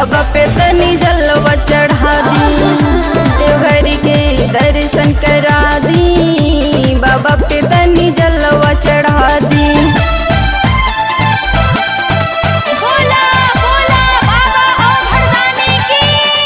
बाबा पे तनी जलवा चढ़ा दी, देवघर के दर्शन करा दी, बाबा पे तनी जलवा चढ़ा दी। बोला बोला बाबा औघड़दानी की।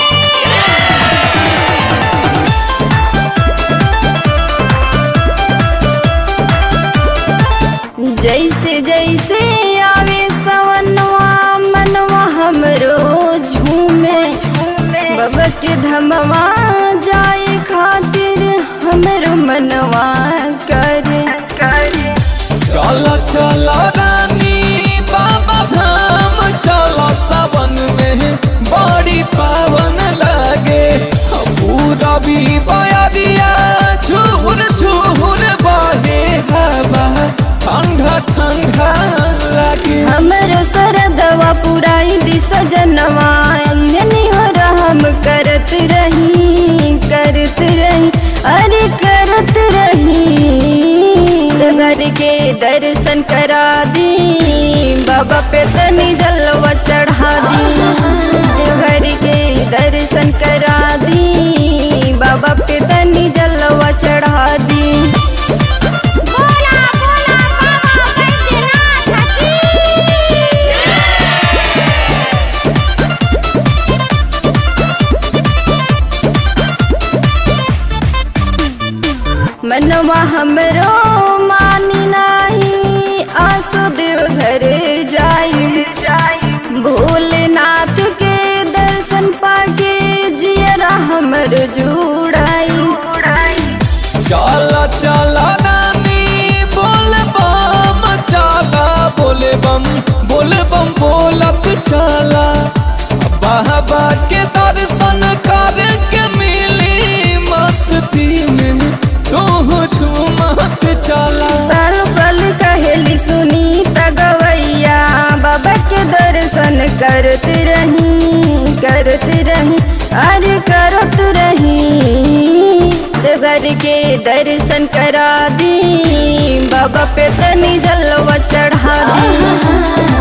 जैसे जैसे आवे सवनवा मनवा हमरो झूमे, बाबा के धमवा जाए खातिर हमरो मनवा करे। चला चला रानी बाबा धाम चला, सावन में बड़ी पावन लागे, पूरा भी बयारिया झूर झूर बहे हवा, ठंडा ठंडा लागे। हमरो सरदवा पुराई दी सजनवा, यनी हो हम करत रही अरे करत रही। घर के दर्शन करा दी, बाबा पे तनी जलवा चढ़ा दी, घर के दर्शन करा दी, बाबा पे तनी जलवा चढ़ा दी। बोला बोला बाबा बैद्यनाथ की। मनवा हमरो मानी नाही, आसो देव घर जाई, भोलेनाथ के दर्शन पाके जियरा हमर जुड़ाई। चला चला रानी बोल बम चला, बोल बम बोलत चला, बाबा के दर्शन करके मिली मस्ती में तू झूमत चला। पल पल कहेली सुनी तगवैया, बाबा के दर्शन करत रही अरे करत रही। देवघर के दर्शन करा दी, बाबा पे तनी जलवा चढ़ा दी,